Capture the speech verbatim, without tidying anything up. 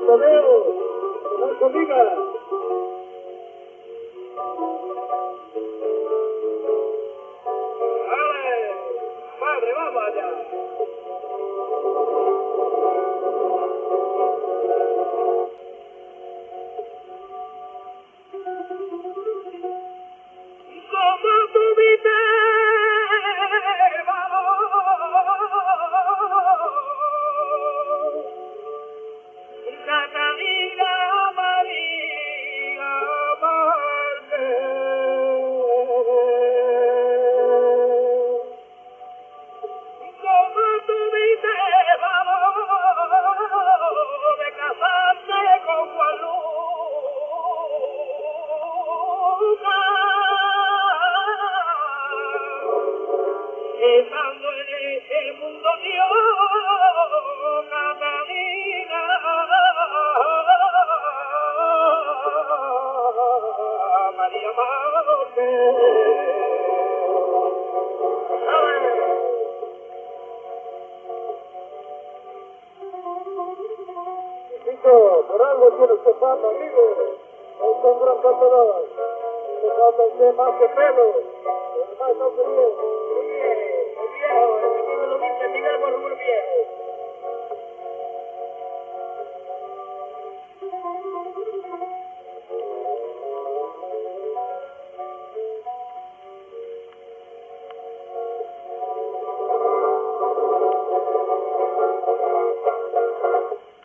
Tadeo, no se diga. ¡Vale! ¡Padre, vamos allá! Como tuviste, Catalina María Márquez, como tuviste valor de casarte con Juan Lucas, estando en el mundo Dios, Catalina María Márquez. Chico, por algo tiene usted fama, amigo. Es un gran cantador. Le falta a usted más que pelo. Además, no se bien. Muy bien, muy viejo. Ese que me lo dice, Miguel por muy viejo.